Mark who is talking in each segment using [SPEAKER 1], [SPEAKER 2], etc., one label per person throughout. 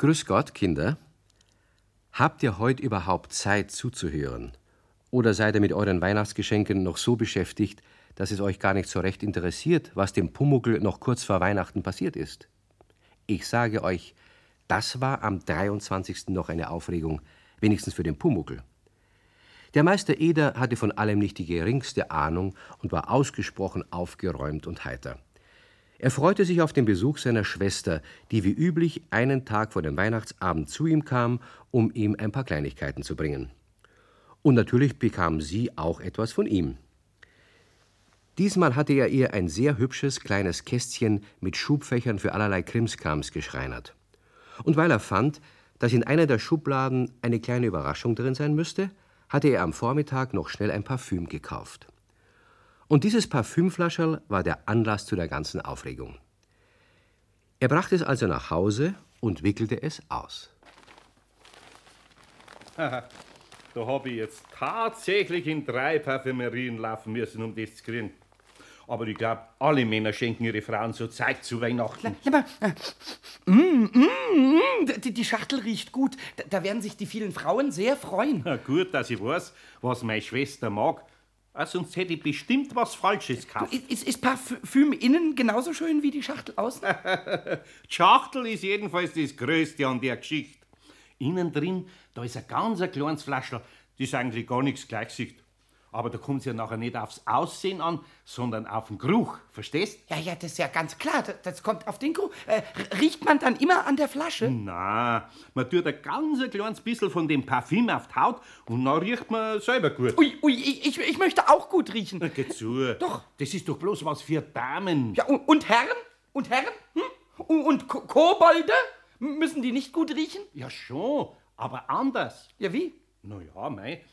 [SPEAKER 1] Grüß Gott, Kinder. Habt ihr heute überhaupt Zeit zuzuhören? Oder seid ihr mit euren Weihnachtsgeschenken noch so beschäftigt, dass es euch gar nicht so recht interessiert, was dem Pumuckl noch kurz vor Weihnachten passiert ist? Ich sage euch, das war am 23. noch eine Aufregung, wenigstens für den Pumuckl. Der Meister Eder hatte von allem nicht die geringste Ahnung und war ausgesprochen aufgeräumt und heiter. Er freute sich auf den Besuch seiner Schwester, die wie üblich einen Tag vor dem Weihnachtsabend zu ihm kam, um ihm ein paar Kleinigkeiten zu bringen. Und natürlich bekam sie auch etwas von ihm. Diesmal hatte er ihr ein sehr hübsches kleines Kästchen mit Schubfächern für allerlei Krimskrams geschreinert. Und weil er fand, dass in einer der Schubladen eine kleine Überraschung drin sein müsste, hatte er am Vormittag noch schnell ein Parfüm gekauft. Und dieses Parfümflascherl war der Anlass zu der ganzen Aufregung. Er brachte es also nach Hause und wickelte es aus.
[SPEAKER 2] Da habe ich jetzt tatsächlich in 3 Parfümerien laufen müssen, um das zu kriegen. Aber ich glaube, alle Männer schenken ihre Frauen so Zeug zu Weihnachten.
[SPEAKER 3] Die Schachtel riecht gut. Da werden sich die vielen Frauen sehr freuen.
[SPEAKER 2] Na gut, dass ich weiß, was meine Schwester mag. Sonst hätte ich bestimmt was Falsches gekauft.
[SPEAKER 3] Ist Parfüm innen genauso schön wie die Schachtel außen?
[SPEAKER 2] Die Schachtel ist jedenfalls das Größte an der Geschichte. Innen drin, da ist ein ganz kleines Fläschchen, das eigentlich gar nichts gleich sieht. Aber da kommt es ja nachher nicht aufs Aussehen an, sondern auf den Geruch. Verstehst?
[SPEAKER 3] Ja, das ist ja ganz klar. Das kommt auf den Geruch. Riecht man dann immer an der Flasche?
[SPEAKER 2] Na, man tut ein ganz kleines bisschen von dem Parfüm auf die Haut und dann riecht man selber gut.
[SPEAKER 3] Ui, ich möchte auch gut riechen.
[SPEAKER 2] Na, geh zu.
[SPEAKER 3] Doch.
[SPEAKER 2] Das ist doch bloß was für Damen.
[SPEAKER 3] Ja, und Herren? Und Herren? Und Kobolde? Müssen die nicht gut riechen?
[SPEAKER 2] Ja, schon, aber anders.
[SPEAKER 3] Ja, wie?
[SPEAKER 2] Na ja,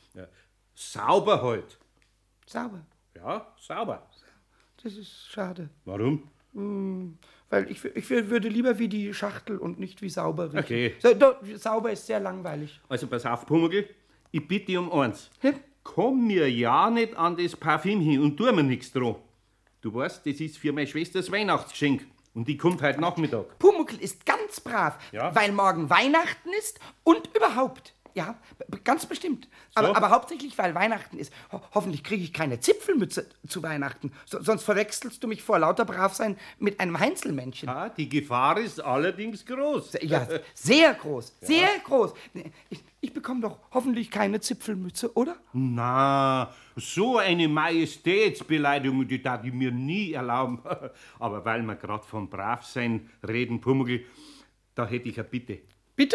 [SPEAKER 2] sauber halt.
[SPEAKER 3] Sauber?
[SPEAKER 2] Ja, sauber.
[SPEAKER 3] Das ist schade.
[SPEAKER 2] Warum?
[SPEAKER 3] Weil ich würde lieber wie die Schachtel und nicht wie sauber riechen.
[SPEAKER 2] Okay.
[SPEAKER 3] Sauber ist sehr langweilig.
[SPEAKER 2] Also pass auf, Pumuckl, ich bitte dich um eins.
[SPEAKER 3] Ja?
[SPEAKER 2] Komm mir ja nicht an das Parfüm hin und tu mir nichts dran. Du weißt, das ist für meine Schwester das Weihnachtsgeschenk. Und die kommt heute Nachmittag.
[SPEAKER 3] Pumuckl ist ganz brav,
[SPEAKER 2] Ja?
[SPEAKER 3] weil morgen Weihnachten ist und überhaupt. Ja, ganz bestimmt.
[SPEAKER 2] So?
[SPEAKER 3] Aber hauptsächlich, weil Weihnachten ist. Hoffentlich kriege ich keine Zipfelmütze zu Weihnachten. Sonst verwechselst du mich vor lauter Bravsein mit einem Heinzelmännchen.
[SPEAKER 2] Ja, die Gefahr ist allerdings groß.
[SPEAKER 3] Ja, sehr groß, sehr groß. Ich bekomme doch hoffentlich keine Zipfelmütze, oder?
[SPEAKER 2] Na, so eine Majestätsbeleidigung, die darf ich mir nie erlauben. Aber weil wir gerade vom Bravsein reden, Pumuckl, da hätte ich eine Bitte.
[SPEAKER 3] Bitte?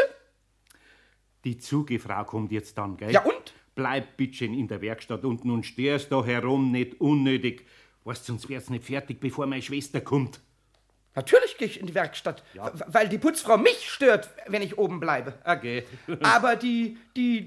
[SPEAKER 2] Die Zugefrau kommt jetzt dann, gell?
[SPEAKER 3] Ja, und?
[SPEAKER 2] Bleib bittchen in der Werkstatt unten und störst da herum nicht unnötig. Weißt, sonst wär's nicht fertig, bevor meine Schwester kommt.
[SPEAKER 3] Natürlich gehe ich in die Werkstatt, weil die Putzfrau mich stört, wenn ich oben bleibe.
[SPEAKER 2] Okay.
[SPEAKER 3] Aber die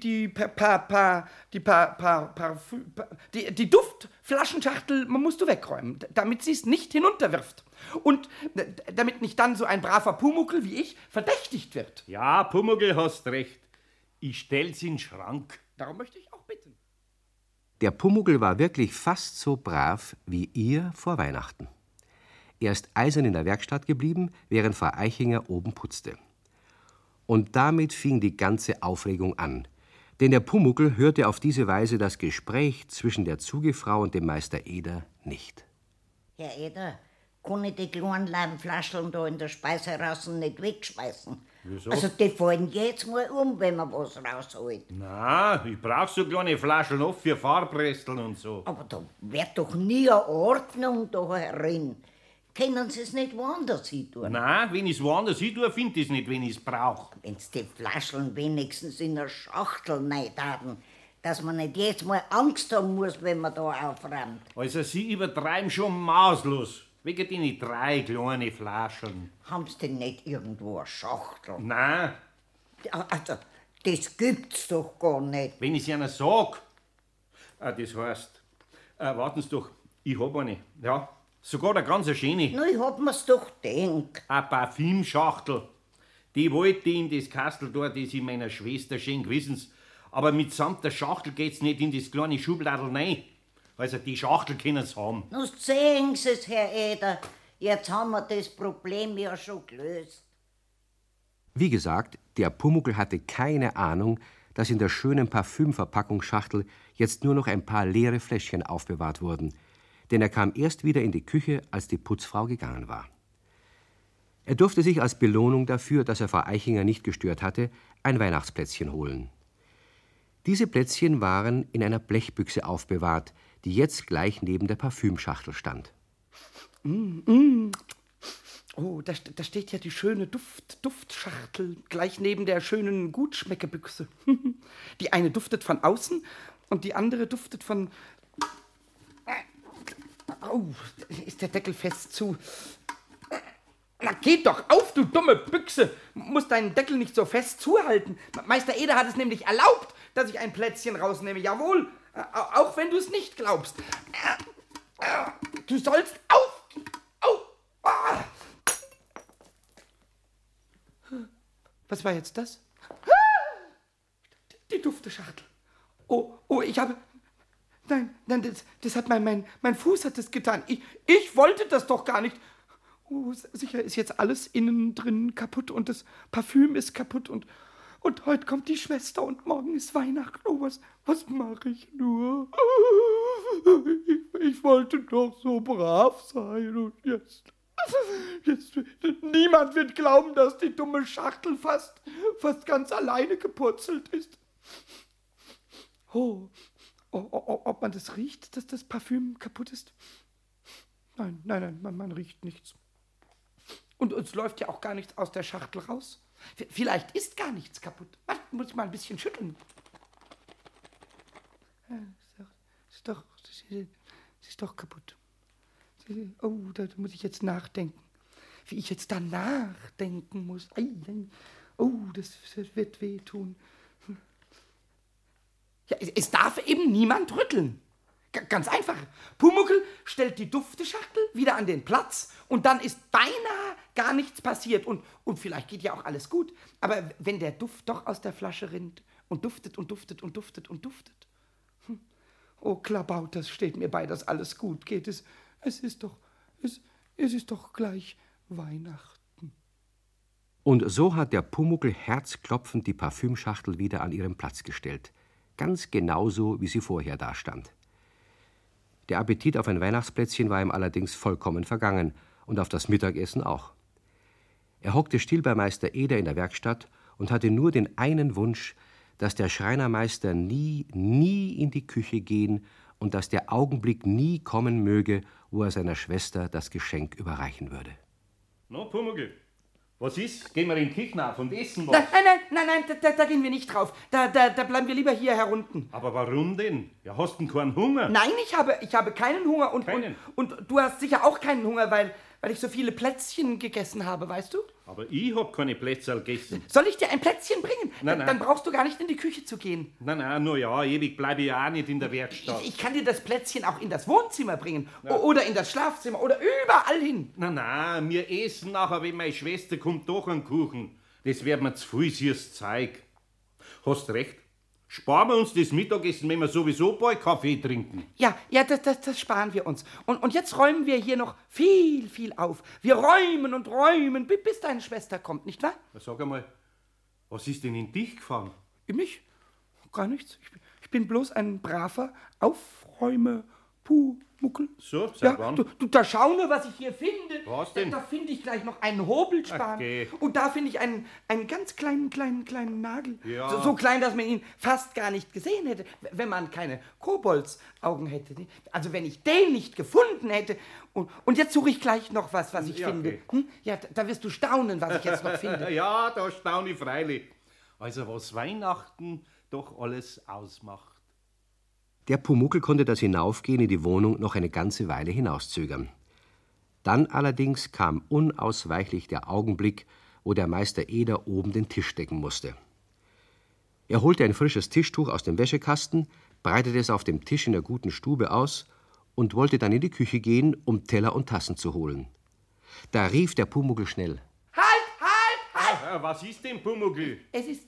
[SPEAKER 3] Duftflaschenschachtel musst du wegräumen, damit sie es nicht hinunterwirft. Und damit nicht dann so ein braver Pumuckl wie ich verdächtigt wird.
[SPEAKER 2] Ja, Pumuckl, hast recht. Ich stell's in den Schrank.
[SPEAKER 3] Darum möchte ich auch bitten.
[SPEAKER 1] Der Pumuckl war wirklich fast so brav wie ihr vor Weihnachten. Er ist eisern in der Werkstatt geblieben, während Frau Eichinger oben putzte. Und damit fing die ganze Aufregung an. Denn der Pumuckl hörte auf diese Weise das Gespräch zwischen der Zugefrau und dem Meister Eder nicht.
[SPEAKER 4] Herr Eder, kann ich die kleinen Leimflascheln da in der Speise draußen nicht wegschmeißen?
[SPEAKER 2] Wieso?
[SPEAKER 4] Also die fallen jetzt mal um, wenn man was rausholt.
[SPEAKER 2] Na, ich brauch so kleine Flaschen oft für Farbresteln und so.
[SPEAKER 4] Aber da wird doch nie eine Ordnung da herin. Können Sie es nicht woanders hin tun?
[SPEAKER 2] Na, wenn ich's woanders hin tue, find ich's nicht, wenn ich's brauch.
[SPEAKER 4] Wenn Sie die Flascheln wenigstens in eine Schachtel nicht haben, dass man nicht jetzt mal Angst haben muss, wenn man da aufräumt.
[SPEAKER 2] Also, Sie übertreiben schon maßlos. Wegen den 3 kleine Flaschen.
[SPEAKER 4] Haben Sie denn nicht irgendwo eine Schachtel?
[SPEAKER 2] Na,
[SPEAKER 4] Also, das gibt's doch gar nicht.
[SPEAKER 2] wenn ich's Ihnen sag. Das heißt, warten Sie doch, ich hab eine. Ja, sogar eine ganz schöne.
[SPEAKER 4] Na, ich hab mir's doch gedacht.
[SPEAKER 2] Eine Parfümschachtel. Die wollte ich in das Kastel da, das ich meiner Schwester schenk, wissen's. Aber mitsamt der Schachtel geht's nicht in das kleine Schubladel rein. Also die Schachtel können's haben.
[SPEAKER 4] Na, sehen Sie es, Herr Eder. Jetzt haben wir das Problem ja schon gelöst.
[SPEAKER 1] Wie gesagt, der Pumuckl hatte keine Ahnung, dass in der schönen Parfümverpackungsschachtel jetzt nur noch ein paar leere Fläschchen aufbewahrt wurden, denn er kam erst wieder in die Küche, als die Putzfrau gegangen war. Er durfte sich als Belohnung dafür, dass er Frau Eichinger nicht gestört hatte, ein Weihnachtsplätzchen holen. Diese Plätzchen waren in einer Blechbüchse aufbewahrt, die jetzt gleich neben der Parfümschachtel stand.
[SPEAKER 3] Oh, da steht ja die schöne Duftschachtel gleich neben der schönen Gutschmeckebüchse. Die eine duftet von außen und die andere duftet von... Oh, ist der Deckel fest zu. Na, geht doch auf, du dumme Büchse! Musst deinen Deckel nicht so fest zuhalten. Meister Eder hat es nämlich erlaubt, dass ich ein Plätzchen rausnehme. Jawohl, auch wenn du es nicht glaubst. Du sollst auf! Was war jetzt das? Die Dufteschachtel. Oh, ich habe... Nein, das hat mein Fuß hat das getan. Ich wollte das doch gar nicht. Oh, sicher ist jetzt alles innen drin kaputt und das Parfüm ist kaputt und heute kommt die Schwester und morgen ist Weihnachten. Oh, was mache ich nur? Ich wollte doch so brav sein und jetzt niemand wird glauben, dass die dumme Schachtel fast ganz alleine gepurzelt ist. Ob man das riecht, dass das Parfüm kaputt ist? Nein, man riecht nichts. Und es läuft ja auch gar nichts aus der Schachtel raus. Vielleicht ist gar nichts kaputt. Warte, muss ich mal ein bisschen schütteln. Ist doch kaputt. Oh, da muss ich jetzt nachdenken. Wie ich jetzt da nachdenken muss. Oh, das wird wehtun. Ja, es darf eben niemand rütteln. Ganz einfach. Pumuckl stellt die Dufteschachtel wieder an den Platz und dann ist beinahe gar nichts passiert. Und vielleicht geht ja auch alles gut. Aber wenn der Duft doch aus der Flasche rinnt und duftet und duftet und duftet und duftet. Oh, Klabaut, das steht mir bei, dass alles gut geht. Es ist doch gleich Weihnachten.
[SPEAKER 1] Und so hat der Pumuckl herzklopfend die Parfümschachtel wieder an ihren Platz gestellt. Ganz genauso, wie sie vorher dastand. Der Appetit auf ein Weihnachtsplätzchen war ihm allerdings vollkommen vergangen und auf das Mittagessen auch. Er hockte still bei Meister Eder in der Werkstatt und hatte nur den einen Wunsch, dass der Schreinermeister nie in die Küche gehen und dass der Augenblick nie kommen möge, wo er seiner Schwester das Geschenk überreichen würde.
[SPEAKER 2] Na, Pumuckl, was ist? Gehen wir in die Küche auf und essen was?
[SPEAKER 3] Nein, da gehen wir nicht drauf. Da bleiben wir lieber hier herunten.
[SPEAKER 2] Aber warum denn? Ja, hast du keinen Hunger?
[SPEAKER 3] Nein, ich habe keinen Hunger und du hast sicher auch keinen Hunger, weil ich so viele Plätzchen gegessen habe, weißt du?
[SPEAKER 2] Aber ich hab keine Plätzchen gegessen.
[SPEAKER 3] Soll ich dir ein Plätzchen bringen?
[SPEAKER 2] Nein.
[SPEAKER 3] Dann brauchst du gar nicht in die Küche zu gehen.
[SPEAKER 2] Nein, nur ja, ewig bleibe ich ja auch nicht in der Werkstatt.
[SPEAKER 3] Ich kann dir das Plätzchen auch in das Wohnzimmer bringen. Ja. Oder in das Schlafzimmer oder überall hin.
[SPEAKER 2] Nein, wir essen nachher, wenn meine Schwester kommt, doch einen Kuchen. Das wird mir zu viel süßes Zeug. Hast recht. Sparen wir uns das Mittagessen, wenn wir sowieso bald Kaffee trinken.
[SPEAKER 3] Ja, das sparen wir uns. Und jetzt räumen wir hier noch viel auf. Wir räumen und räumen, bis deine Schwester kommt, nicht wahr?
[SPEAKER 2] Sag einmal, was ist denn in dich gefahren?
[SPEAKER 3] In mich? Gar nichts. Ich bin bloß ein braver Aufräume-Pumuckl.
[SPEAKER 2] So, sag wann?
[SPEAKER 3] Da schau nur, was ich hier finde.
[SPEAKER 2] Was denn?
[SPEAKER 3] Da finde ich gleich noch einen Hobelspan.
[SPEAKER 2] Okay.
[SPEAKER 3] Und da finde ich einen ganz kleinen Nagel.
[SPEAKER 2] Ja.
[SPEAKER 3] So klein, dass man ihn fast gar nicht gesehen hätte, wenn man keine Koboldsaugen hätte. Also wenn ich den nicht gefunden hätte. Und jetzt suche ich gleich noch was ich finde.
[SPEAKER 2] Okay.
[SPEAKER 3] Ja, da wirst du staunen, was ich jetzt noch finde.
[SPEAKER 2] Ja, da staune ich freilich. Also was Weihnachten doch alles ausmacht.
[SPEAKER 1] Der Pumuckl konnte das Hinaufgehen in die Wohnung noch eine ganze Weile hinauszögern. Dann allerdings kam unausweichlich der Augenblick, wo der Meister Eder oben den Tisch decken musste. Er holte ein frisches Tischtuch aus dem Wäschekasten, breitete es auf dem Tisch in der guten Stube aus und wollte dann in die Küche gehen, um Teller und Tassen zu holen. Da rief der Pumuckl schnell:
[SPEAKER 2] Halt! Was ist denn, Pumuckl?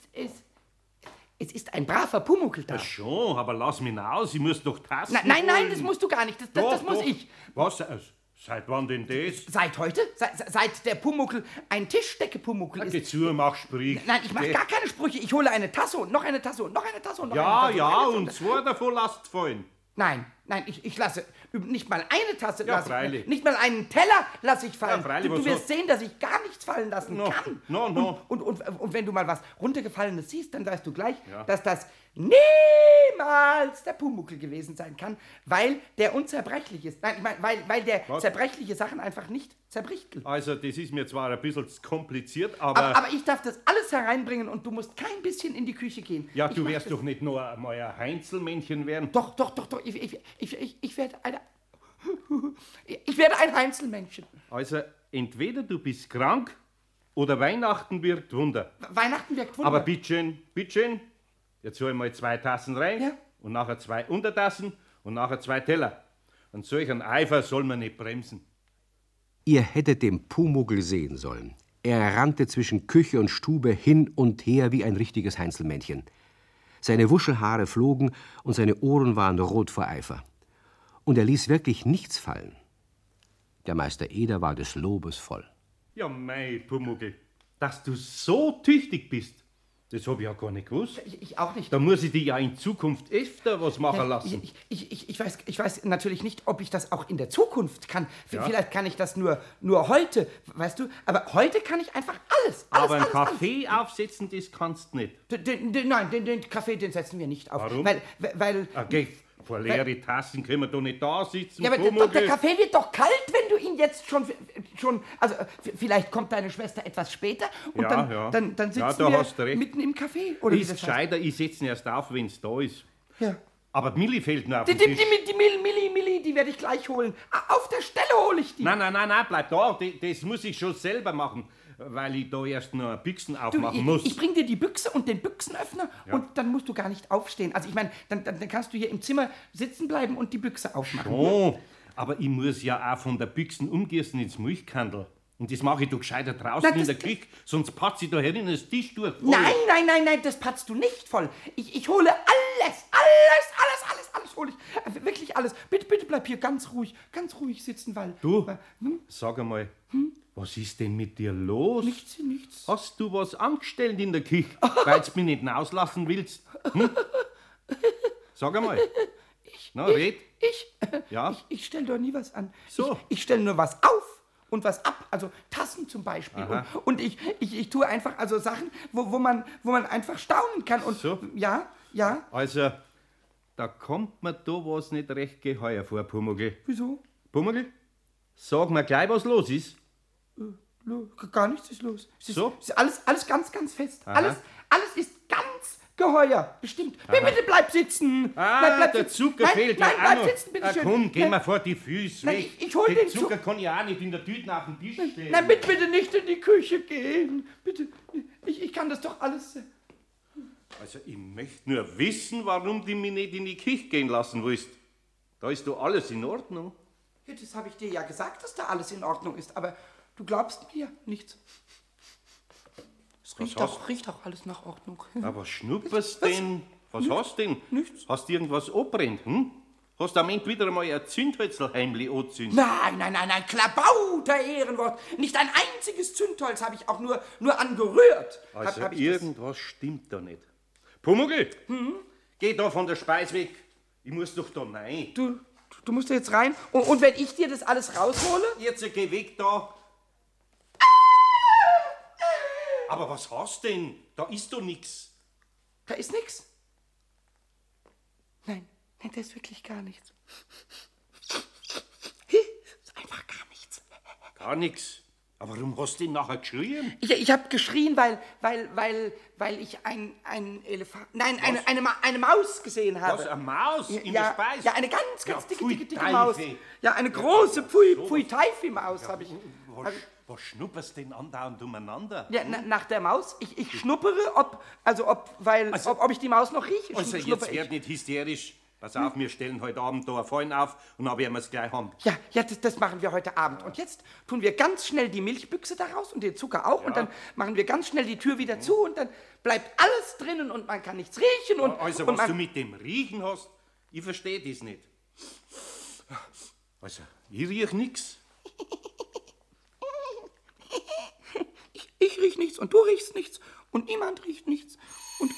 [SPEAKER 3] Es ist ein braver Pumuckl da.
[SPEAKER 2] Ja schon, aber lass mich aus, ich muss doch Tassen
[SPEAKER 3] Nein,
[SPEAKER 2] holen.
[SPEAKER 3] das musst du gar nicht, das muss ich.
[SPEAKER 2] Was? Seit wann denn das?
[SPEAKER 3] Seit heute? Seit der Pumuckl ein Tischdecke-Pumuckl ist.
[SPEAKER 2] Geh zu, mach Sprich.
[SPEAKER 3] Nein, ich mache gar keine Sprüche. Ich hole eine Tasse und noch eine Tasse und noch eine Tasse und noch eine Tasse.
[SPEAKER 2] Ja, und 2 davon lasst fallen.
[SPEAKER 3] Nein, ich lasse nicht mal eine Tasse,
[SPEAKER 2] Ja, freilich.
[SPEAKER 3] nicht mal einen Teller lasse ich fallen.
[SPEAKER 2] Ja, freilich,
[SPEAKER 3] du
[SPEAKER 2] was
[SPEAKER 3] wirst sehen, dass ich gar nichts fallen lassen kann.
[SPEAKER 2] No.
[SPEAKER 3] Und wenn du mal was runtergefallenes siehst, dann weißt du gleich,
[SPEAKER 2] Ja.
[SPEAKER 3] dass das niemals der Pumuckl gewesen sein kann, weil der unzerbrechlich ist. Nein, ich meine, weil der zerbrechliche Sachen einfach nicht zerbricht.
[SPEAKER 2] Also, das ist mir zwar ein bisschen kompliziert, aber...
[SPEAKER 3] Aber ich darf das alles hereinbringen und du musst kein bisschen in die Küche gehen.
[SPEAKER 2] Ja,
[SPEAKER 3] Ich
[SPEAKER 2] du
[SPEAKER 3] mach
[SPEAKER 2] wirst
[SPEAKER 3] das.
[SPEAKER 2] doch nicht nur einmal ein Heinzelmännchen werden.
[SPEAKER 3] Doch. Ich werde eine... Ich werde ein Heinzelmännchen.
[SPEAKER 2] Also, entweder du bist krank oder Weihnachten wirkt Wunder.
[SPEAKER 3] Weihnachten wirkt Wunder.
[SPEAKER 2] Aber bitteschön, jetzt hol ich mal 2 Tassen rein
[SPEAKER 3] Ja.
[SPEAKER 2] und nachher 2 Untertassen und nachher 2 Teller. Und solch ein Eifer soll man nicht bremsen.
[SPEAKER 1] Ihr hättet den Pumuckl sehen sollen. Er rannte zwischen Küche und Stube hin und her wie ein richtiges Heinzelmännchen. Seine Wuschelhaare flogen und seine Ohren waren rot vor Eifer. Und er ließ wirklich nichts fallen. Der Meister Eder war des Lobes voll.
[SPEAKER 2] Ja, mei, Pumuckl, dass du so tüchtig bist, das hab ich ja gar nicht gewusst.
[SPEAKER 3] Ich auch nicht.
[SPEAKER 2] Da muss ich dir ja in Zukunft öfter was machen lassen.
[SPEAKER 3] Ich weiß natürlich nicht, ob ich das auch in der Zukunft kann.
[SPEAKER 2] Ja.
[SPEAKER 3] Vielleicht kann ich das nur heute, weißt du? Aber heute kann ich einfach alles.
[SPEAKER 2] Aber einen
[SPEAKER 3] alles.
[SPEAKER 2] Kaffee aufsetzen, das kannst du nicht.
[SPEAKER 3] Nein, den Kaffee, den setzen wir nicht auf.
[SPEAKER 2] Warum?
[SPEAKER 3] Weil
[SPEAKER 2] Okay, vor leere Tassen können wir doch nicht da sitzen.
[SPEAKER 3] ja, aber
[SPEAKER 2] Pumuckl.
[SPEAKER 3] der Kaffee wird doch kalt, wenn du ihn jetzt schon also vielleicht kommt deine Schwester etwas später und
[SPEAKER 2] Ja.
[SPEAKER 3] dann
[SPEAKER 2] Ja,
[SPEAKER 3] sitzen
[SPEAKER 2] da
[SPEAKER 3] wir
[SPEAKER 2] hast du recht.
[SPEAKER 3] mitten im Café. Oder wie
[SPEAKER 2] Ist
[SPEAKER 3] das heißt.
[SPEAKER 2] gescheiter, ich setze ihn erst auf, wenn es da ist.
[SPEAKER 3] Ja.
[SPEAKER 2] Aber die Milli fehlt noch auf
[SPEAKER 3] Die
[SPEAKER 2] dem Tisch.
[SPEAKER 3] Milli, die werde ich gleich holen. Auf der Stelle hole ich die.
[SPEAKER 2] Nein, bleib da. Das muss ich schon selber machen, weil ich da erst noch Büchsen aufmachen muss.
[SPEAKER 3] Ich bring dir die Büchse und den Büchsenöffner und dann musst du gar nicht aufstehen. Also ich meine, dann kannst du hier im Zimmer sitzen bleiben und die Büchse aufmachen.
[SPEAKER 2] Oh, aber ich muss ja auch von der Büchsen umgießen ins Milchkandel. Und das mache ich doch gescheiter draußen
[SPEAKER 3] Na,
[SPEAKER 2] in
[SPEAKER 3] das-
[SPEAKER 2] der Küche, sonst patze ich da herin das Tisch durch.
[SPEAKER 3] Nein, das patzt du nicht voll. Ich hole alles hole ich. Wirklich alles. Bitte bleib hier ganz ruhig sitzen, weil...
[SPEAKER 2] Du,
[SPEAKER 3] Hm?
[SPEAKER 2] sag einmal, was ist denn mit dir los?
[SPEAKER 3] Nichts.
[SPEAKER 2] Hast du was angestellt in der Küche, weil du mich nicht rauslassen willst? Sag einmal. Red. Ja?
[SPEAKER 3] Ich stelle doch nie was an.
[SPEAKER 2] So.
[SPEAKER 3] Ich stelle nur was auf und was ab. Also Tassen zum Beispiel.
[SPEAKER 2] Aha.
[SPEAKER 3] Und ich tue einfach also Sachen, wo man einfach staunen kann. Und
[SPEAKER 2] So.
[SPEAKER 3] ja.
[SPEAKER 2] Also, da kommt mir da was nicht recht geheuer vor, Pumuckl.
[SPEAKER 3] Wieso?
[SPEAKER 2] Pumuckl, sag mir gleich, was los ist.
[SPEAKER 3] Gar nichts ist los. Es ist,
[SPEAKER 2] So?
[SPEAKER 3] es ist alles ganz fest.
[SPEAKER 2] Aha.
[SPEAKER 3] Alles ist ganz geheuer. Bestimmt. Bitte bleib sitzen. Bleib
[SPEAKER 2] Der
[SPEAKER 3] sitzen.
[SPEAKER 2] Zucker fehlt
[SPEAKER 3] nein,
[SPEAKER 2] ja auch
[SPEAKER 3] bleib
[SPEAKER 2] noch.
[SPEAKER 3] sitzen, bitte schön.
[SPEAKER 2] Komm, geh
[SPEAKER 3] Nein,
[SPEAKER 2] mal vor die Füße
[SPEAKER 3] Nein,
[SPEAKER 2] weg.
[SPEAKER 3] ich hol den
[SPEAKER 2] Zucker kann ich auch nicht in der Tüte auf den Tisch stellen.
[SPEAKER 3] Nein, bitte nicht in die Küche gehen. Bitte. Ich kann das doch alles...
[SPEAKER 2] Also, ich möchte nur wissen, warum du mich nicht in die Küche gehen lassen willst. Da ist doch alles in Ordnung.
[SPEAKER 3] Ja, das habe ich dir ja gesagt, dass da alles in Ordnung ist, aber du glaubst mir nichts. Es riecht auch alles nach Ordnung.
[SPEAKER 2] Aber was schnupperst denn? Was hast denn?
[SPEAKER 3] Nichts.
[SPEAKER 2] Hast du irgendwas abbrennt, Hast du am Ende wieder einmal ein Zündhölzl heimlich angezündet?
[SPEAKER 3] Nein, Klabauter Ehrenwort. Nicht ein einziges Zündholz habe ich auch nur angerührt.
[SPEAKER 2] Also
[SPEAKER 3] Hab ich
[SPEAKER 2] irgendwas stimmt da nicht. Pumuckl, geh da von der Speis weg. Ich muss doch da rein.
[SPEAKER 3] Du musst da jetzt rein. Und wenn ich dir das alles raushole?
[SPEAKER 2] Jetzt geh weg da. Aber was hast denn? Da ist doch nix.
[SPEAKER 3] Da ist nichts. Nein, da ist wirklich gar nichts. Ist einfach gar nichts.
[SPEAKER 2] Gar nix. Aber warum hast du denn nachher geschrien?
[SPEAKER 3] Ich habe geschrien, weil ich ein Elefant... Nein, eine Maus gesehen habe.
[SPEAKER 2] Was, eine Maus in der Speis?
[SPEAKER 3] Ja, eine ganz
[SPEAKER 2] Ja, pfui,
[SPEAKER 3] dicke
[SPEAKER 2] Teufel.
[SPEAKER 3] Maus. Ja, eine große Pfui-Teifi-Maus habe ich.
[SPEAKER 2] Was schnupperst denn andauernd umeinander?
[SPEAKER 3] Ja, nach der Maus. Ich schnuppere, ob ich die Maus noch rieche.
[SPEAKER 2] Also
[SPEAKER 3] Schnupper
[SPEAKER 2] jetzt
[SPEAKER 3] ich.
[SPEAKER 2] werd nicht hysterisch. Pass auf, wir stellen heute Abend da ein Feuer auf und dann werden wir es gleich haben.
[SPEAKER 3] Ja, das machen wir heute Abend. Und jetzt tun wir ganz schnell die Milchbüchse daraus und den Zucker auch. Und dann machen wir ganz schnell die Tür wieder zu und dann bleibt alles drinnen und man kann nichts riechen.
[SPEAKER 2] Also,
[SPEAKER 3] und
[SPEAKER 2] was
[SPEAKER 3] man,
[SPEAKER 2] du mit dem Riechen hast, ich verstehe das nicht. Also, ich riech nix.
[SPEAKER 3] Ich riech nichts und du riechst nichts und niemand riecht nichts. Und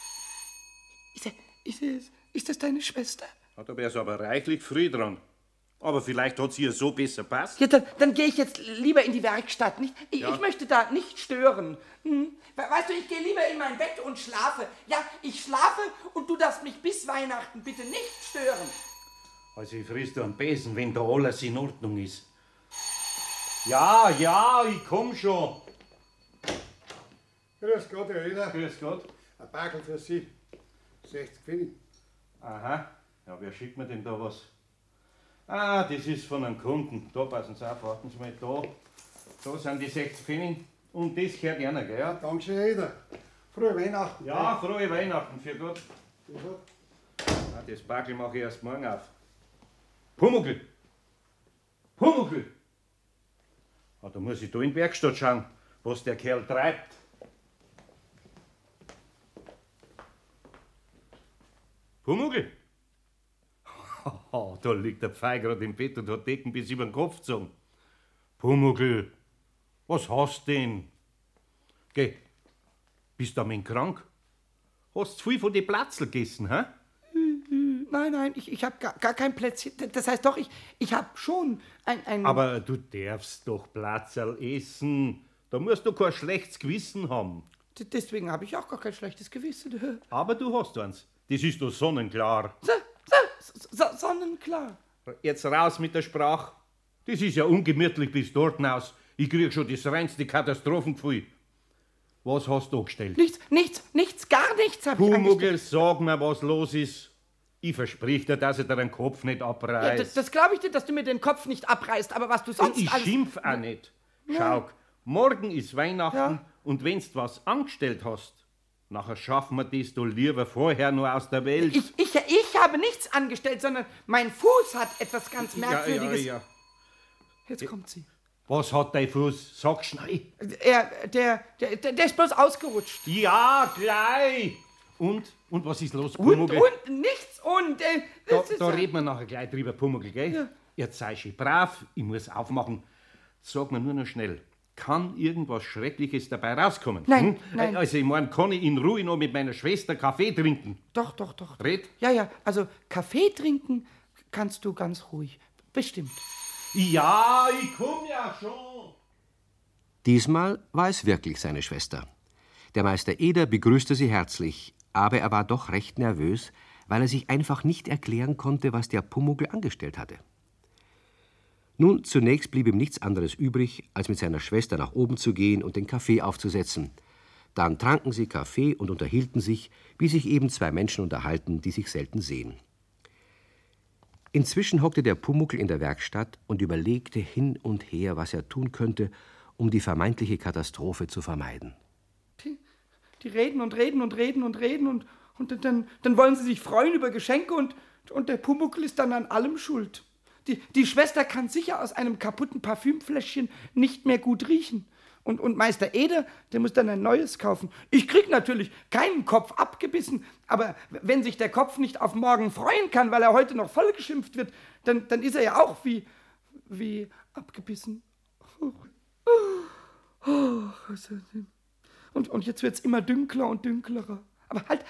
[SPEAKER 3] ist das deine Schwester?
[SPEAKER 2] Da wär's aber reichlich früh dran. Aber vielleicht hat sie ihr so besser passt.
[SPEAKER 3] Ja, dann gehe ich jetzt lieber in die Werkstatt. Nicht? Ich möchte da nicht stören. Weißt du, ich gehe lieber in mein Bett und schlafe. Ja, ich schlafe und du darfst mich bis Weihnachten bitte nicht stören.
[SPEAKER 2] Also ich frisst du am Besen, wenn da alles in Ordnung ist. Ja, ich komm schon.
[SPEAKER 5] Grüß Gott, Herr Eder.
[SPEAKER 2] Grüß Gott.
[SPEAKER 5] Ein Backel für Sie. 60 Pfennig.
[SPEAKER 2] Aha. Ja, wer schickt mir denn da was? Ah, das ist von einem Kunden. Da passen Sie auf, warten Sie mal da. Da sind die 60 Pfennig. Und das gehört einer, gell? Ja?
[SPEAKER 5] Dankeschön, Herr Eder. Frohe Weihnachten.
[SPEAKER 2] Ja, frohe Weihnachten, für Gott.
[SPEAKER 5] Für Gott.
[SPEAKER 2] Ah, das Backel mache ich erst morgen auf. Pumuckl! Pumuckl! Ah, da muss ich da in die Werkstatt schauen, was der Kerl treibt. Pumuckl! Da liegt der Pfeil gerade im Bett und hat Decken bis über den Kopf gezogen. Pumuckl, was hast denn? Geh, bist du am krank? Hast zu viel von den Platzl gegessen, hä?
[SPEAKER 3] Nein, ich habe gar kein Plätzchen. Das heißt doch, ich habe schon ein...
[SPEAKER 2] Aber du darfst doch Platzl essen. Da musst du kein schlechtes Gewissen haben.
[SPEAKER 3] Deswegen habe ich auch gar kein schlechtes Gewissen.
[SPEAKER 2] Aber du hast eins. Das ist doch sonnenklar.
[SPEAKER 3] Sonnenklar.
[SPEAKER 2] Jetzt raus mit der Sprache. Das ist ja ungemütlich bis dort hinaus. Ich krieg schon das reinste Katastrophengefühl. Was hast du angestellt?
[SPEAKER 3] Nichts, gar nichts habe ich
[SPEAKER 2] Pumuckl,
[SPEAKER 3] angestellt.
[SPEAKER 2] sag mir, was los ist. Ich versprich dir, dass ich dir den Kopf nicht
[SPEAKER 3] Ja,
[SPEAKER 2] abreiß.
[SPEAKER 3] das glaube ich dir, dass du mir den Kopf nicht abreißt, aber was du sonst
[SPEAKER 2] ich
[SPEAKER 3] alles...
[SPEAKER 2] schimpf auch nicht. Schau, morgen ist Weihnachten
[SPEAKER 3] Ja.
[SPEAKER 2] und wenn's was angestellt hast, nachher schaffen wir das doch lieber vorher nur aus der Welt.
[SPEAKER 3] Ich habe nichts angestellt, sondern mein Fuß hat etwas ganz Merkwürdiges.
[SPEAKER 2] Ja.
[SPEAKER 3] Jetzt kommt sie.
[SPEAKER 2] Was hat dein Fuß? Sag schnell.
[SPEAKER 3] Der ist bloß ausgerutscht.
[SPEAKER 2] Ja, gleich. Und was ist los,
[SPEAKER 3] Und
[SPEAKER 2] Pumuckl?
[SPEAKER 3] nichts und...
[SPEAKER 2] Da reden wir nachher gleich drüber, Pumuckl, gell?
[SPEAKER 3] Ja.
[SPEAKER 2] Jetzt sei schön brav, ich muss aufmachen. Sag mir nur noch schnell, kann irgendwas Schreckliches dabei rauskommen?
[SPEAKER 3] Nein, nein.
[SPEAKER 2] Also ich meine, kann ich in Ruhe noch mit meiner Schwester Kaffee trinken?
[SPEAKER 3] Doch.
[SPEAKER 2] Red?
[SPEAKER 3] Ja, also Kaffee trinken kannst du ganz ruhig. Bestimmt.
[SPEAKER 2] Ja, ich komm ja schon.
[SPEAKER 1] Diesmal war es wirklich seine Schwester. Der Meister Eder begrüßte sie herzlich, aber er war doch recht nervös, weil er sich einfach nicht erklären konnte, was der Pumuckl angestellt hatte. Nun, zunächst blieb ihm nichts anderes übrig, als mit seiner Schwester nach oben zu gehen und den Kaffee aufzusetzen. Dann tranken sie Kaffee und unterhielten sich, wie sich eben zwei Menschen unterhalten, die sich selten sehen. Inzwischen hockte der Pumuckl in der Werkstatt und überlegte hin und her, was er tun könnte, um die vermeintliche Katastrophe zu vermeiden.
[SPEAKER 3] Die reden und dann wollen sie sich freuen über Geschenke und der Pumuckl ist dann an allem schuld. Die Schwester kann sicher aus einem kaputten Parfümfläschchen nicht mehr gut riechen. Und Meister Eder, der muss dann ein neues kaufen. Ich krieg natürlich keinen Kopf abgebissen, aber wenn sich der Kopf nicht auf morgen freuen kann, weil er heute noch vollgeschimpft wird, dann ist er ja auch wie abgebissen. Und jetzt wird's immer dünkler und dünklerer. Aber halt!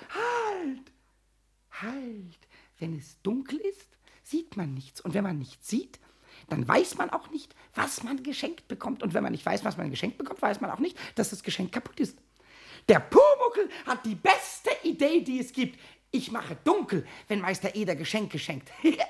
[SPEAKER 3] Wenn es dunkel ist, sieht man nichts. Und wenn man nichts sieht, dann weiß man auch nicht, was man geschenkt bekommt. Und wenn man nicht weiß, was man geschenkt bekommt, weiß man auch nicht, dass das Geschenk kaputt ist. Der Pumuckl hat die beste Idee, die es gibt. Ich mache dunkel, wenn Meister Eder Geschenke schenkt.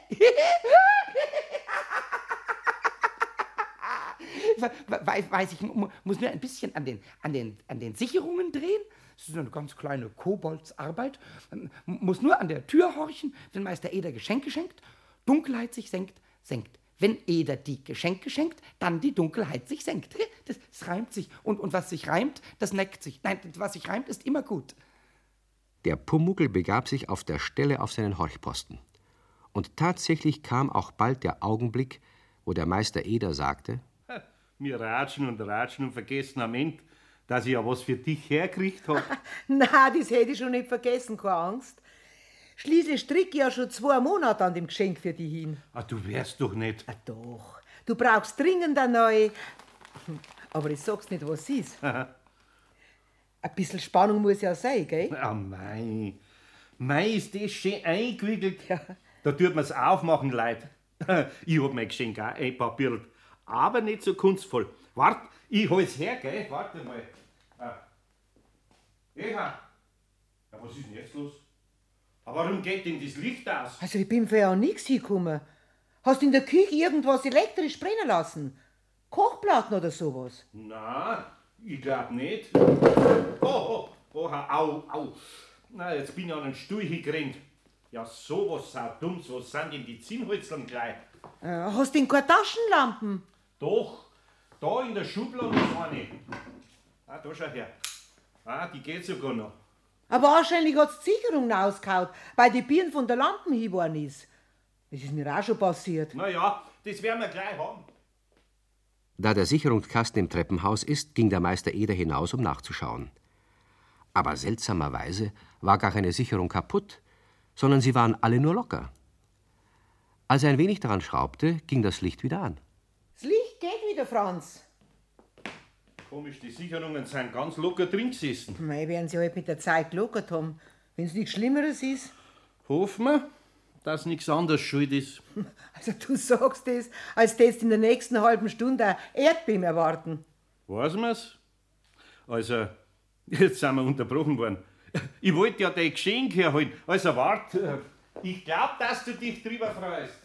[SPEAKER 3] Weiß ich, muss nur ein bisschen an den Sicherungen drehen. Das ist eine ganz kleine Koboldsarbeit. Muss nur an der Tür horchen, wenn Meister Eder Geschenke schenkt. Dunkelheit sich senkt. Wenn Eder die Geschenke schenkt, dann die Dunkelheit sich senkt. Das reimt sich. Und was sich reimt, das neckt sich. Nein, was sich reimt, ist immer gut.
[SPEAKER 1] Der Pumuckl begab sich auf der Stelle auf seinen Horchposten. Und tatsächlich kam auch bald der Augenblick, wo der Meister Eder sagte:
[SPEAKER 2] Wir ratschen und vergessen am Ende, dass ich ja was für dich hergekriegt hab.
[SPEAKER 6] Na, das hätte ich schon nicht vergessen, keine Angst. Schließlich stricke ich ja schon 2 Monate an dem Geschenk für dich hin.
[SPEAKER 2] Du wärst doch nicht.
[SPEAKER 6] Doch, du brauchst dringend eine neue... Aber ich sag's nicht, was es ist. Ein bisschen Spannung muss ja sein, gell?
[SPEAKER 2] Ah, mei. Mei, ist das schön eingewickelt.
[SPEAKER 6] Ja.
[SPEAKER 2] Da tut man's aufmachen, Leid. Ich hab mein Geschenk auch einpapiert. Aber nicht so kunstvoll. Wart, ich hol's her, gell? Warte mal. Eva. Ja, was ist denn jetzt los? Aber warum geht denn das Licht aus?
[SPEAKER 6] Also ich bin für ja nichts hingekommen. Hast du in der Küche irgendwas elektrisch brennen lassen? Kochplatten oder sowas?
[SPEAKER 2] Na, ich glaub nicht. Oh, au. Na, jetzt bin ich an den Stuhl hingerannt. Ja, sowas saudumms, was sind denn die Zinnholzlern gleich?
[SPEAKER 6] Hast du denn keine Taschenlampen?
[SPEAKER 2] Doch, da in der Schublade ist eine. Ah, da schau her. Ah, die geht sogar noch.
[SPEAKER 6] Aber wahrscheinlich hat's die Sicherung ausgehauen, weil die Birne von der Lampen hingeworfen ist. Das ist mir auch schon passiert.
[SPEAKER 2] Na ja, das werden wir gleich haben.
[SPEAKER 1] Da der Sicherungskasten im Treppenhaus ist, ging der Meister Eder hinaus, um nachzuschauen. Aber seltsamerweise war gar keine Sicherung kaputt, sondern sie waren alle nur locker. Als er ein wenig daran schraubte, ging das Licht wieder an.
[SPEAKER 6] Das Licht geht wieder, Franz.
[SPEAKER 2] Komisch, die Sicherungen sind ganz locker drin gesessen.
[SPEAKER 6] Mei, werden sie halt mit der Zeit gelockert haben. Wenn's nichts Schlimmeres ist.
[SPEAKER 2] Hoffen wir, dass nichts anderes schuld ist.
[SPEAKER 6] Also du sagst das, als tätst in der nächsten halben Stunde ein Erdbeben erwarten.
[SPEAKER 2] Weiß man's? Also, jetzt sind wir unterbrochen worden. Ich wollte ja dein Geschenk herholen. Also warte, ich glaub, dass du dich drüber freust.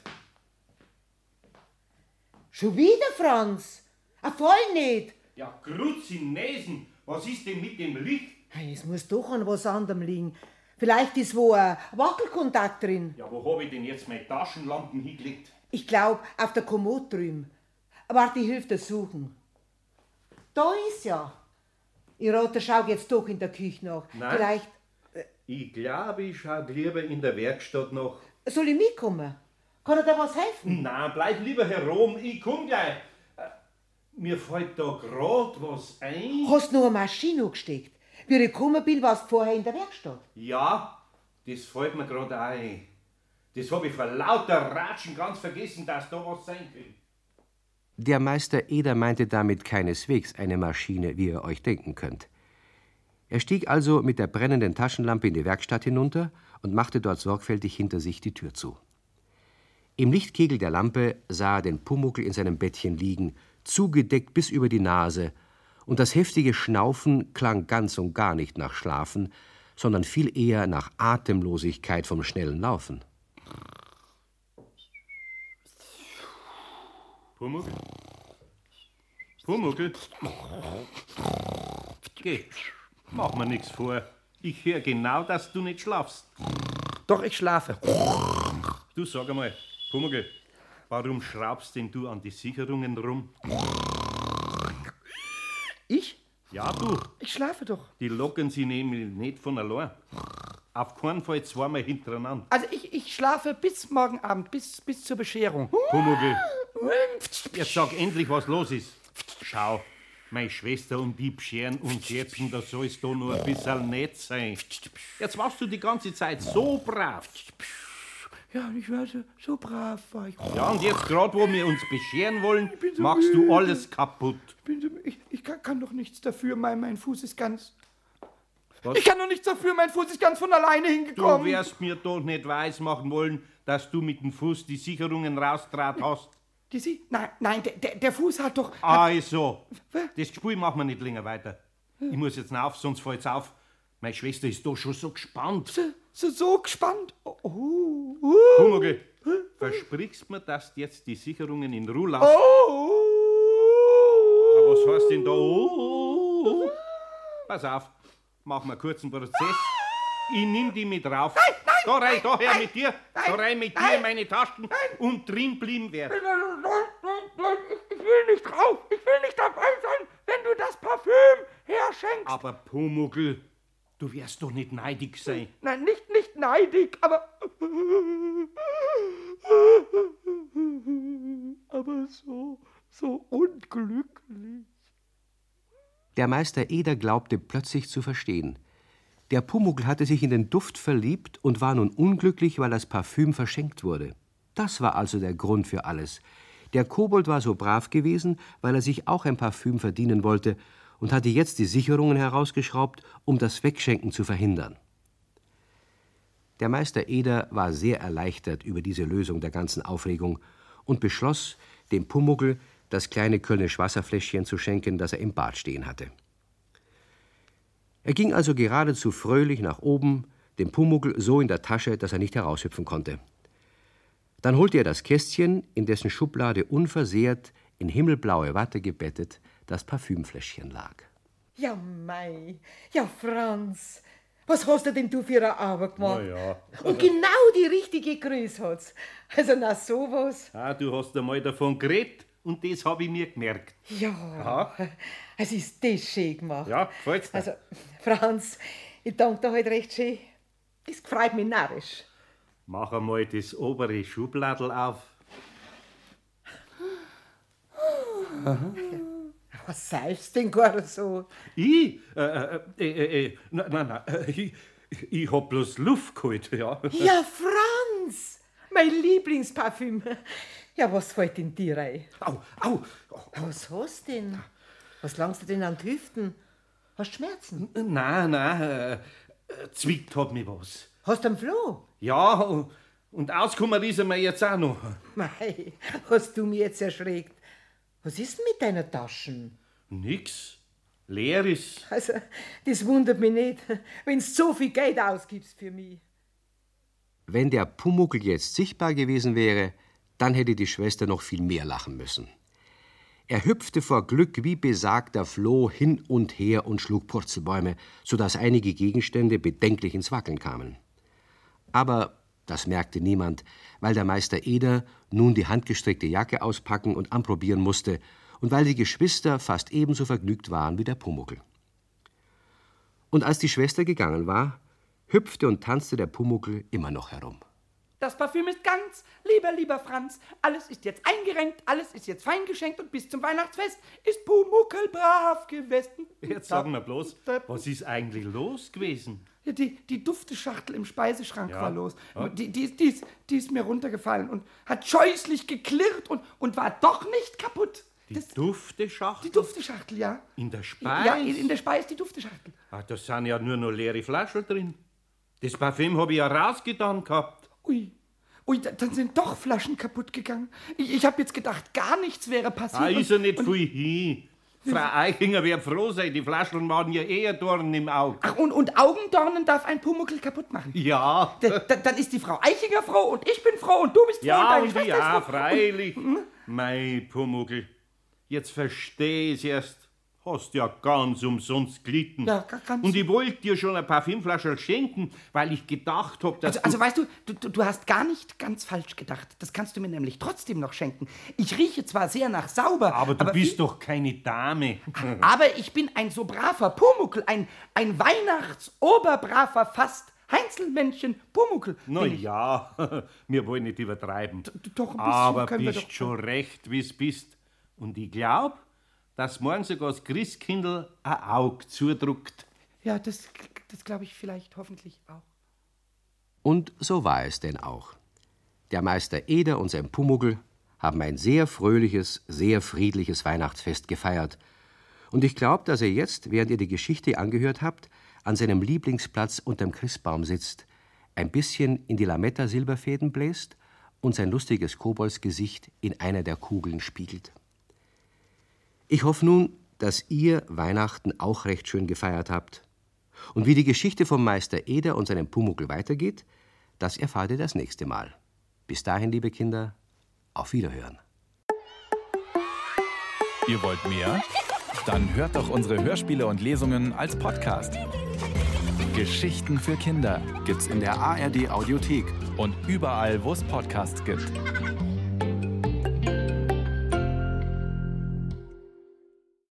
[SPEAKER 6] Schon wieder, Franz? Voll nicht.
[SPEAKER 2] Ja, Grutz in Nesen, was ist denn mit dem Licht?
[SPEAKER 6] Hey, es muss doch an was anderem liegen. Vielleicht ist wo ein Wackelkontakt drin.
[SPEAKER 2] Ja, wo hab ich denn jetzt meine Taschenlampen hingelegt?
[SPEAKER 6] Ich glaub, auf der Kommode drüben. Warte, ich hilf dir suchen. Da ist ja. Ich rate, schau jetzt doch in der Küche nach.
[SPEAKER 2] Nein.
[SPEAKER 6] Vielleicht
[SPEAKER 2] Ich glaube, ich schau lieber in der Werkstatt nach.
[SPEAKER 6] soll ich mitkommen? Kann er da was helfen?
[SPEAKER 2] Nein, bleib lieber herum, ich komm gleich. Mir fällt da grad was ein.
[SPEAKER 6] Hast du noch eine Maschine angesteckt? Wie ich gekommen bin, warst du vorher in der Werkstatt.
[SPEAKER 2] Ja, das fällt mir grad ein. Das hab ich vor lauter Ratschen ganz vergessen, dass da was sein könnte.
[SPEAKER 1] Der Meister Eder meinte damit keineswegs eine Maschine, wie ihr euch denken könnt. Er stieg also mit der brennenden Taschenlampe in die Werkstatt hinunter und machte dort sorgfältig hinter sich die Tür zu. Im Lichtkegel der Lampe sah er den Pumuckl in seinem Bettchen liegen, zugedeckt bis über die Nase, und das heftige Schnaufen klang ganz und gar nicht nach Schlafen, sondern viel eher nach Atemlosigkeit vom schnellen Laufen.
[SPEAKER 2] Pumuckl? Pumuckl? Geh, mach mir nix vor. Ich hör genau, dass du nicht schlafst.
[SPEAKER 3] Doch, ich schlafe.
[SPEAKER 2] Du sag einmal, Pumuckl, warum schraubst denn du an die Sicherungen rum?
[SPEAKER 3] Ich?
[SPEAKER 2] Ja, du,
[SPEAKER 3] Ich schlafe doch.
[SPEAKER 2] die lockern sie nämlich nicht von allein. Auf keinen Fall zweimal hintereinander.
[SPEAKER 3] Also ich schlafe bis morgen Abend, bis zur Bescherung.
[SPEAKER 2] Pumuckl, jetzt sag endlich, was los ist. Schau, meine Schwester und ich bescheren uns jetzt, da soll's da nur ein bisschen nett sein. Jetzt warst du die ganze Zeit so brav.
[SPEAKER 3] Ja, ich war so brav, war ich.
[SPEAKER 2] Ja, und jetzt gerade, wo wir uns bescheren wollen, machst du alles kaputt.
[SPEAKER 3] Ich kann doch nichts dafür, mein Fuß ist ganz...
[SPEAKER 2] Was?
[SPEAKER 3] Ich kann doch nichts dafür, mein Fuß ist ganz von alleine
[SPEAKER 2] Du
[SPEAKER 3] hingekommen.
[SPEAKER 2] wirst mir doch nicht weismachen wollen, dass du mit dem Fuß die Sicherungen rausdraht hast.
[SPEAKER 3] Nein, der Fuß hat doch...
[SPEAKER 2] Also, das Spiel machen wir nicht länger weiter. Ich muss jetzt auf, sonst fällt's auf. Meine Schwester ist doch schon so gespannt.
[SPEAKER 3] So gespannt. Oh.
[SPEAKER 2] Pumuckl, versprichst mir, dass du jetzt die Sicherungen in Ruhe lässt?
[SPEAKER 3] Oh.
[SPEAKER 2] Aber was heißt denn da? Oh. Pass auf, machen wir einen kurzen Prozess. Ich nimm die mit rauf. Daher mit dir. Da rein mit dir in meine Taschen und drin blieben werden.
[SPEAKER 3] Ich will nicht drauf. Ich will nicht dabei sein, wenn du das Parfüm herschenkst.
[SPEAKER 2] Aber Pumuckl, du wirst doch nicht neidig sein.
[SPEAKER 3] Nein, nicht neidig, aber so unglücklich.
[SPEAKER 1] Der Meister Eder glaubte plötzlich zu verstehen. Der Pumuckl hatte sich in den Duft verliebt und war nun unglücklich, weil das Parfüm verschenkt wurde. Das war also der Grund für alles. Der Kobold war so brav gewesen, weil er sich auch ein Parfüm verdienen wollte und hatte jetzt die Sicherungen herausgeschraubt, um das Wegschenken zu verhindern. Der Meister Eder war sehr erleichtert über diese Lösung der ganzen Aufregung und beschloss, dem Pumuckl das kleine Kölnisch Wasserfläschchen zu schenken, das er im Bad stehen hatte. Er ging also geradezu fröhlich nach oben, dem Pumuckl so in der Tasche, dass er nicht heraushüpfen konnte. Dann holte er das Kästchen, in dessen Schublade unversehrt, in himmelblaue Watte gebettet, das Parfümfläschchen lag.
[SPEAKER 6] Ja, mei, ja, Franz, was hast du denn für eine Arbeit gemacht?
[SPEAKER 2] Na ja.
[SPEAKER 6] Und genau die richtige Größe hat's. Also, na sowas.
[SPEAKER 2] Ah, du hast einmal davon geredet und das habe ich mir gemerkt.
[SPEAKER 6] Ja, es ist das schön gemacht.
[SPEAKER 2] Ja, gefällt's dir?
[SPEAKER 6] Also, Franz, ich danke dir heute recht schön. Das freut mich narrisch.
[SPEAKER 2] Mach einmal das obere Schubladel auf.
[SPEAKER 6] Was seifst denn gar so?
[SPEAKER 2] Ich hab bloß Luft geholt, ja.
[SPEAKER 6] Ja, Franz, mein Lieblingsparfüm. Ja, was fällt in dir ein?
[SPEAKER 2] Au.
[SPEAKER 6] Was hast du denn? Was langst du denn an die Hüften? Hast du Schmerzen?
[SPEAKER 2] Nein, zwickt hat mich was.
[SPEAKER 6] Hast du einen Floh?
[SPEAKER 2] Ja, und auskommen ist er mir jetzt auch noch.
[SPEAKER 6] Mei, hast du mich jetzt erschreckt. Was ist denn mit deiner Taschen?
[SPEAKER 2] Nix. Leer ist.
[SPEAKER 6] Also, das wundert mich nicht, wenn du so viel Geld ausgibst für mich.
[SPEAKER 1] Wenn der Pumuckl jetzt sichtbar gewesen wäre, dann hätte die Schwester noch viel mehr lachen müssen. Er hüpfte vor Glück wie besagter Floh hin und her und schlug Purzelbäume, sodass einige Gegenstände bedenklich ins Wackeln kamen. Aber das merkte niemand, weil der Meister Eder nun die handgestrickte Jacke auspacken und anprobieren musste und weil die Geschwister fast ebenso vergnügt waren wie der Pumuckl. Und als die Schwester gegangen war, hüpfte und tanzte der Pumuckl immer noch herum.
[SPEAKER 3] Das Parfüm ist ganz, lieber Franz. Alles ist jetzt eingerenkt, alles ist jetzt fein geschenkt und bis zum Weihnachtsfest ist Pumuckl brav gewesen.
[SPEAKER 2] Jetzt sagen wir bloß, was ist eigentlich los gewesen?
[SPEAKER 3] Ja, die Dufteschachtel im Speiseschrank
[SPEAKER 2] Ja.
[SPEAKER 3] war los. Die ist mir runtergefallen und hat scheußlich geklirrt und war doch nicht kaputt.
[SPEAKER 2] Die Dufteschachtel?
[SPEAKER 3] Die Dufteschachtel, ja.
[SPEAKER 2] In der Speise?
[SPEAKER 3] Ja, in der Speise die Dufteschachtel.
[SPEAKER 2] Ah, da sind ja nur noch leere Flaschen drin. Das Parfüm habe ich ja rausgetan gehabt.
[SPEAKER 3] Ui, dann sind doch Flaschen kaputt gegangen. Ich habe jetzt gedacht, gar nichts wäre passiert.
[SPEAKER 2] Ah, ist ja nicht viel hin. Frau Eichinger wäre froh sein, die Flaschen waren ja eher Dornen im Auge.
[SPEAKER 3] Ach, und Augendornen darf ein Pumuckl kaputt machen.
[SPEAKER 2] Ja.
[SPEAKER 3] Dann ist die Frau Eichinger froh und ich bin froh und du bist froh und
[SPEAKER 2] Ja,
[SPEAKER 3] deine
[SPEAKER 2] und
[SPEAKER 3] Schwester
[SPEAKER 2] ja,
[SPEAKER 3] ist froh.
[SPEAKER 2] freilich. Mei Pumuckl, jetzt versteh ich's erst. Hast ja ganz umsonst gelitten.
[SPEAKER 3] Ja, ganz.
[SPEAKER 2] Und ich wollte dir schon eine Parfümflasche schenken, weil ich gedacht hab, dass
[SPEAKER 3] Also weißt du hast gar nicht ganz falsch gedacht. Das kannst du mir nämlich trotzdem noch schenken. Ich rieche zwar sehr nach sauber,
[SPEAKER 2] Aber du bist doch keine Dame.
[SPEAKER 3] aber ich bin ein so braver Pumuckl, ein Weihnachtsoberbraver fast Heinzelmännchen Pumuckl.
[SPEAKER 2] Na ja, wir wollen nicht übertreiben.
[SPEAKER 3] Doch, ein bisschen
[SPEAKER 2] Aber
[SPEAKER 3] können wir
[SPEAKER 2] bist
[SPEAKER 3] doch.
[SPEAKER 2] schon recht, wie's bist. Und ich glaub, dass morgen sogar das Christkindl ein Auge zudruckt.
[SPEAKER 3] Ja, das glaube ich vielleicht hoffentlich auch.
[SPEAKER 1] Und so war es denn auch. Der Meister Eder und sein Pumuckl haben ein sehr fröhliches, sehr friedliches Weihnachtsfest gefeiert. Und ich glaube, dass er jetzt, während ihr die Geschichte angehört habt, an seinem Lieblingsplatz unterm Christbaum sitzt, ein bisschen in die Lametta-Silberfäden bläst und sein lustiges Koboldsgesicht in einer der Kugeln spiegelt. Ich hoffe nun, dass ihr Weihnachten auch recht schön gefeiert habt. Und wie die Geschichte vom Meister Eder und seinem Pumuckl weitergeht, das erfahrt ihr das nächste Mal. Bis dahin, liebe Kinder, auf Wiederhören.
[SPEAKER 7] Ihr wollt mehr? Dann hört doch unsere Hörspiele und Lesungen als Podcast. Geschichten für Kinder gibt's in der ARD Audiothek und überall, wo es Podcasts gibt.